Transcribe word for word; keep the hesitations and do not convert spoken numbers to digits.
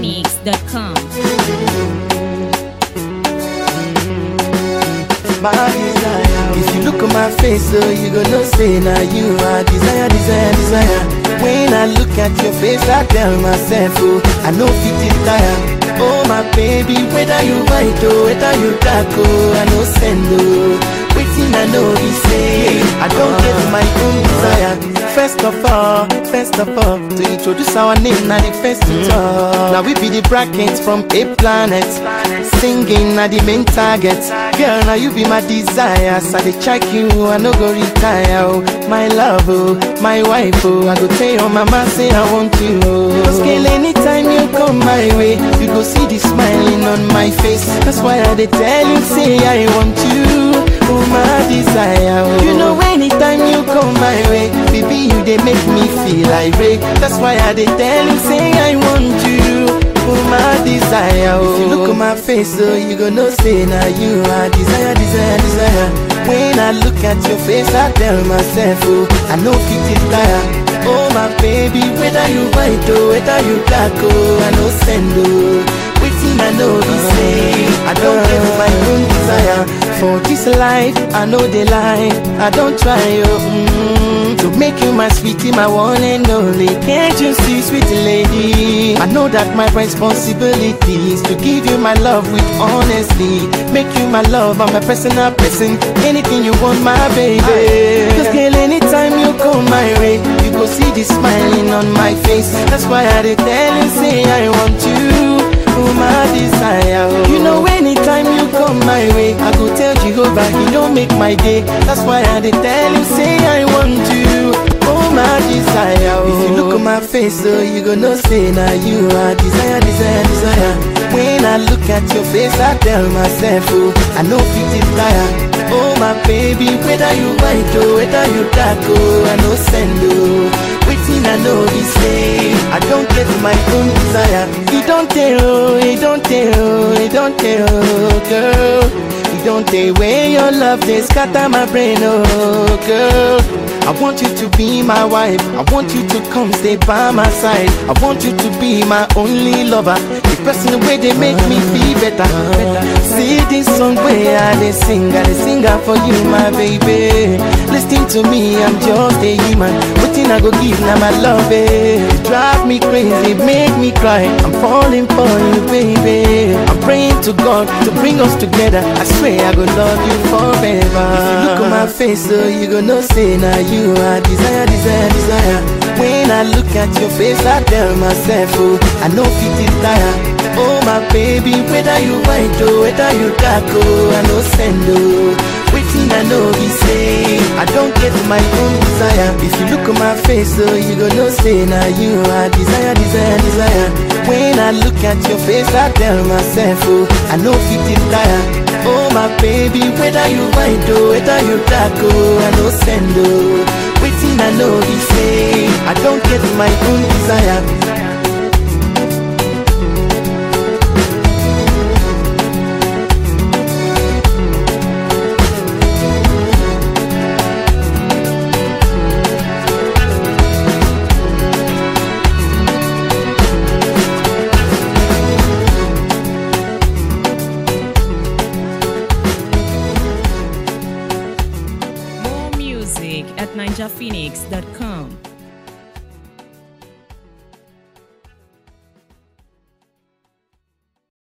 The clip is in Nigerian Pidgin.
phoenix dot com. My desire. If you look at my face, so you gonna say now you are desire, desire, desire. When I look at your face, I tell myself, oh, I know fit it tire. Oh my baby, whether you white or whether you dark, oh, I know send oh. Waiting I know he say, I don't get my own desire. First of all, first of all, to introduce our name, now the first to talk. Now we be the brackets from a planet. Singing na the main target. Girl, now you be my desire. So they check you, I no go retire. Oh, my love, oh, my wife, oh. I go tell your mama, say I want you. Oh. Cause girl, anytime you come my way, you go see the smiling on my face. That's why I they tell you, say I want you. Oh, my desire. Oh. You know, anytime you come my way, baby, you they make me feel irate. That's why I they tell you, say I want you. Oh, my desire. Oh. If you look at my face, oh, you gonna say now you are desire, desire, desire. When I look at your face, I tell myself, oh, I know fit it tire. Oh, my baby, whether you white or whether you black, oh, I know send oh. Waiting, I know they say, I don't get my own desire. For this life, I know they lie. I don't try, oh, mm, to make you my sweetie, my one and only. Can't you see, sweet lady? I know that my responsibility is to give you my love with honesty. Make you my love, I'm a personal person. Anything you want, my baby. Cause girl, anytime you come my way, you go see the smiling on my face. That's why I dey tell you, say I want you. Oh, my desire. Oh. You know, anytime you come my way, I go tell Jehovah, he don't make my day. That's why I dey tell you, say I want you. Oh, my desire. Oh. If you look at my face, so you gonna say now you are desire, desire, desire. When I look at your face, I tell myself, oh, I know fit it tire. Oh, my baby, whether you white or whether you dark, oh, I know send oh. Waiting, I know he say, I don't get my own desire. He don't tell, he don't tell, he don't tell, girl. He don't tell where your love they scatter my brain, oh girl. I want you to be my wife. I want you to come stay by my side. I want you to be my only lover. The person where they make me feel better. See this song where I they sing, I they sing out for you, my baby. Listen to me, I'm just a human. Waiting I go give now my love, eh. You drive me crazy, make me cry. I'm falling for you, baby. I'm praying to God to bring us together. I swear I go love you forever. If you look at my face, so you gonna say now you are desire, desire, desire. When I look at your face, I tell myself, oh, I know fit it tire. Oh, my baby, whether you white or whether you dark, oh, I know send oh. Waiting, I know he say, I don't get my own desire. If you look at my face, so you gonna say now you are desire, desire, desire. When I look at your face, I tell myself, oh, I know fit it tire. Oh, my baby, whether you white or whether you dark, oh, I know send oh. Waiting, I know he say, I don't get my own desire. At ninja phoenix dot com.